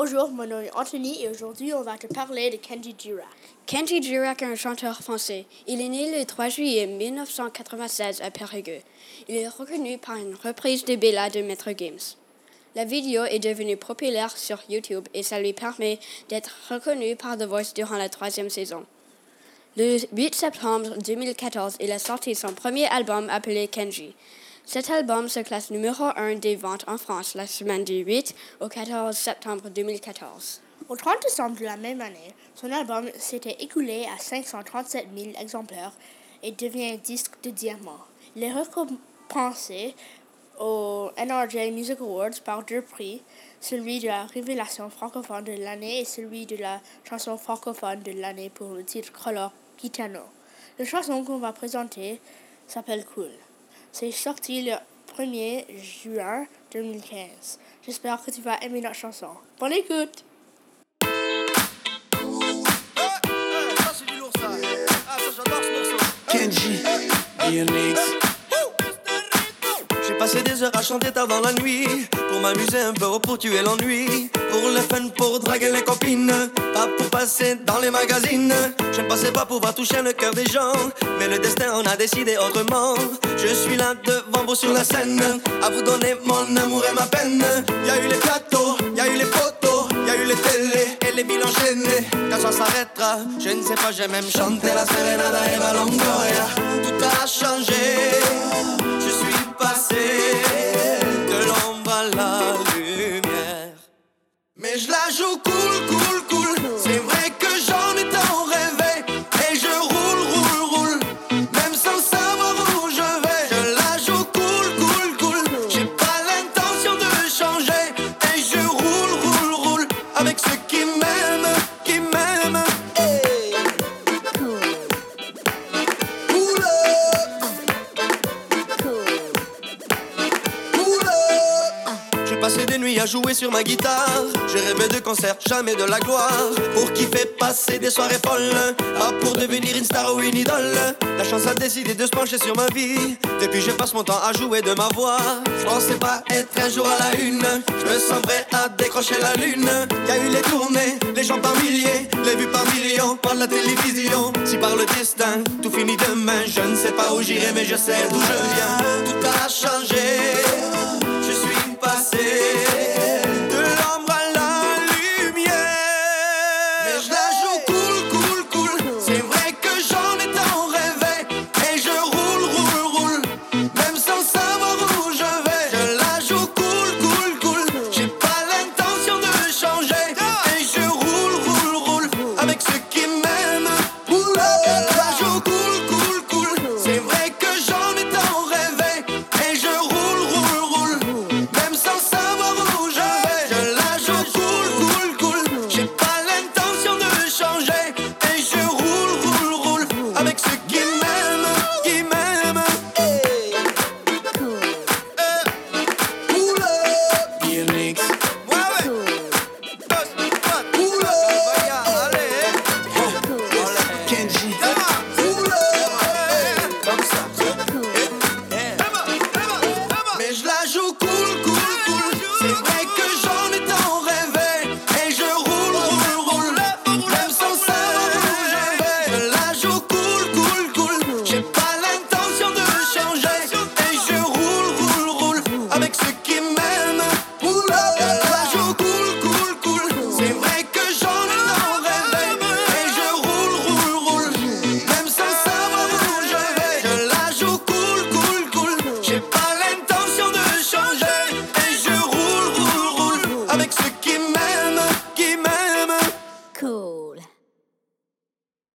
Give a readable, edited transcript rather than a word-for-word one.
Bonjour, mon nom est Anthony et aujourd'hui on va te parler de Kenji Girac. Kenji Girac est un chanteur français. Il est né le 3 juillet 1996 à Périgueux. Il est reconnu par une reprise de Bella de Maître Games. La vidéo est devenue populaire sur YouTube et ça lui permet d'être reconnu par The Voice durant la 3e saison. Le 8 septembre 2014, il a sorti son premier album appelé Kenji. Cet album se classe numéro 1 des ventes en France la semaine du 8 au 14 septembre 2014. Au 30 décembre de la même année, son album s'était écoulé à 537 000 exemplaires et devient disque de diamant. Il est récompensé aux NRJ Music Awards par 2 prix, celui de la révélation francophone de l'année et celui de la chanson francophone de l'année pour le titre Color Gitano. La chanson qu'on va présenter s'appelle Cool. C'est sorti le 1er juin 2015. J'espère que tu vas aimer notre chanson. Bonne écoute! Ça c'est du lourd ça. Ah ça j'adore ce morceau. Kenji, DMX. J'ai passé des heures à chanter tard dans la nuit, pour m'amuser un peu ou pour tuer l'ennui, pour le fun, pour draguer les copines, pas pour passer dans les magazines. Je ne pensais pas pouvoir toucher le cœur des gens, mais le destin en a décidé autrement. Je suis là devant vous sur la scène, à vous donner mon amour et ma peine. Y a eu les plateaux, y a eu les photos, y a eu les télés et les villes enchaînées. Quand ça s'arrêtera, je ne sais pas, j'ai même chanté la Serenada et la Longoria. Tout a changé, je suis passé de l'ombre à la lumière. Mais je la joue cool, cool, cool. C'est vrai que j'en ai tant rêvé. Et je roule, même sans savoir où je vais. Je la joue cool, cool, cool. J'ai pas l'intention de changer. Et je roule, avec ceux qui m'aiment, qui m'aiment. Hey. Cool up. Cool up. J'ai passé des nuits à jouer sur ma guitare. J'ai rêvé de concerts, jamais de la gloire. Pour kiffer, passer des soirées folles, pas pour devenir une star ou une idole. La chance a décidé de se pencher sur ma vie. Depuis je passe mon temps à jouer de ma voix. Je pensais pas être un jour à la une. Je me sens prêt à décrocher la lune. Y a eu les tournées, les gens par milliers, les vues par millions, par la télévision. Si par le destin, tout finit demain, je ne sais pas où j'irai mais je sais d'où je viens.